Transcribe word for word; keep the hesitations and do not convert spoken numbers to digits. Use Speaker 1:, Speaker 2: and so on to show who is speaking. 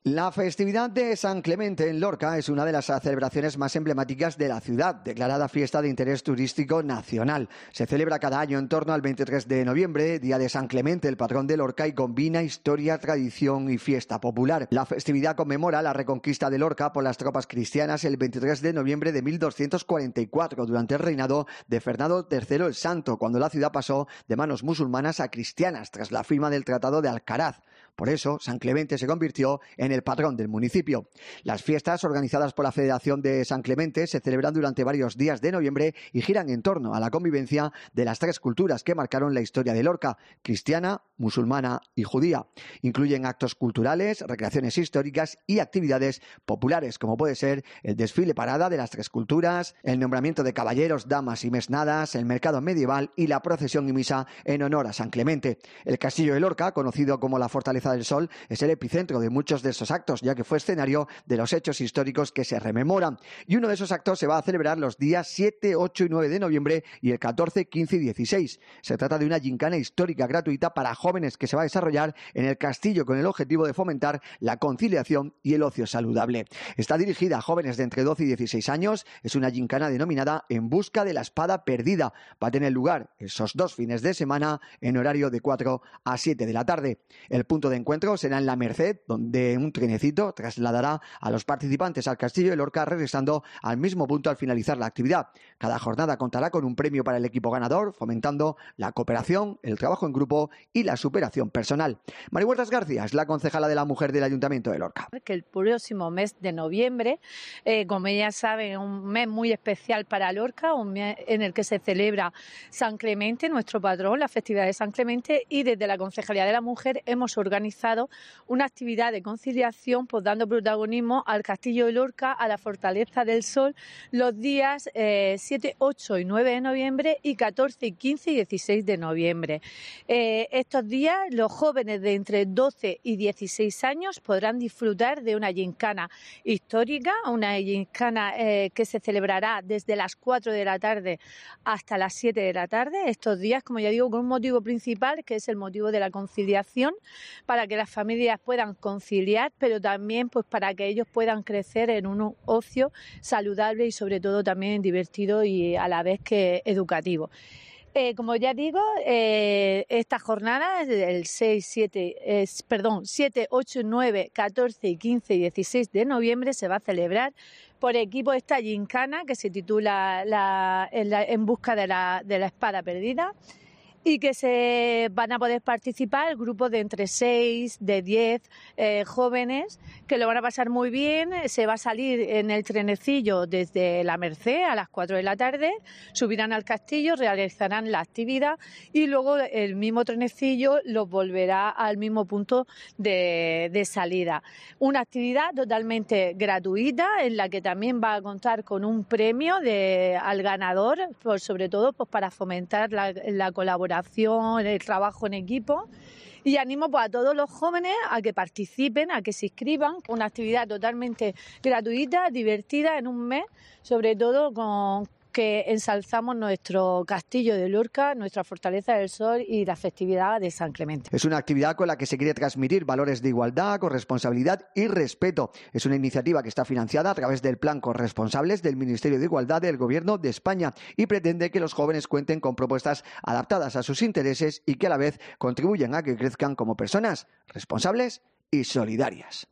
Speaker 1: La festividad de San Clemente en Lorca es una de las celebraciones más emblemáticas de la ciudad, declarada fiesta de interés turístico nacional. Se celebra cada año en torno al veintitrés de noviembre, día de San Clemente, el patrón de Lorca, y combina historia, tradición y fiesta popular. La festividad conmemora la reconquista de Lorca por las tropas cristianas el veintitrés de noviembre de mil doscientos cuarenta y cuatro, durante el reinado de Fernando tercero el Santo, cuando la ciudad pasó de manos musulmanas a cristianas tras la firma del Tratado de Alcaraz. Por eso, San Clemente se convirtió en el patrón del municipio. Las fiestas, organizadas por la Federación de San Clemente, se celebran durante varios días de noviembre y giran en torno a la convivencia de las tres culturas que marcaron la historia de Lorca: cristiana, musulmana y judía. Incluyen actos culturales, recreaciones históricas y actividades populares, como puede ser el desfile parada de las tres culturas, el nombramiento de caballeros, damas y mesnadas, el mercado medieval y la procesión y misa en honor a San Clemente. El castillo de Lorca, conocido como la Fortaleza del Sol, es el epicentro de muchos de esos actos, ya que fue escenario de los hechos históricos que se rememoran. Y uno de esos actos se va a celebrar los días siete, ocho y nueve de noviembre y el catorce, quince y dieciséis. Se trata de una gincana histórica gratuita para jóvenes que se va a desarrollar en el castillo con el objetivo de fomentar la conciliación y el ocio saludable. Está dirigida a jóvenes de entre doce y dieciséis años. Es una gincana denominada En busca de la espada perdida. Va a tener lugar esos dos fines de semana en horario de cuatro a siete de la tarde. El punto de encuentro será en La Merced, donde un trenecito trasladará a los participantes al castillo de Lorca, regresando al mismo punto al finalizar la actividad. Cada jornada contará con un premio para el equipo ganador, fomentando la cooperación, el trabajo en grupo y la superación personal. Mari Huertas García es la concejala de la Mujer del Ayuntamiento de Lorca.
Speaker 2: Que el próximo mes de noviembre, eh, como ya saben, es un mes muy especial para Lorca, un mes en el que se celebra San Clemente, nuestro patrón, la festividad de San Clemente, y desde la Concejalía de la Mujer hemos organizado una actividad de conciliación, pues dando protagonismo al Castillo de Lorca, a la Fortaleza del Sol, los días eh, siete, ocho y nueve de noviembre y catorce, quince y dieciséis de noviembre. Eh, estos días los jóvenes de entre doce y dieciséis años podrán disfrutar de una gincana histórica, una gincana eh, que se celebrará desde las cuatro de la tarde hasta las siete de la tarde. Estos días, como ya digo, con un motivo principal, que es el motivo de la conciliación, para que las familias puedan conciliar, pero también pues para que ellos puedan crecer en un ocio saludable y sobre todo también divertido y a la vez que educativo. Eh, como ya digo, eh, esta jornada del seis, siete, eh, perdón, siete, ocho, nueve, catorce, quince y dieciséis de noviembre se va a celebrar por equipo esta gincana que se titula la, en, la, en busca de la, de la espada perdida, y que se van a poder participar grupos de entre seis, de diez eh, jóvenes que lo van a pasar muy bien. Se va a salir en el trenecillo desde La Merced a las cuatro de la tarde, subirán al castillo, realizarán la actividad y luego el mismo trenecillo los volverá al mismo punto de, de salida. Una actividad totalmente gratuita en la que también va a contar con un premio de, al ganador, pues sobre todo pues para fomentar la, la colaboración, el trabajo en equipo, y animo pues a todos los jóvenes a que participen, a que se inscriban. Una actividad totalmente gratuita, divertida en un mes, sobre todo con que ensalzamos nuestro castillo de Lorca, nuestra Fortaleza del Sol y la festividad de San Clemente.
Speaker 1: Es una actividad con la que se quiere transmitir valores de igualdad, corresponsabilidad y respeto. Es una iniciativa que está financiada a través del Plan Corresponsables del Ministerio de Igualdad del Gobierno de España y pretende que los jóvenes cuenten con propuestas adaptadas a sus intereses y que a la vez contribuyan a que crezcan como personas responsables y solidarias.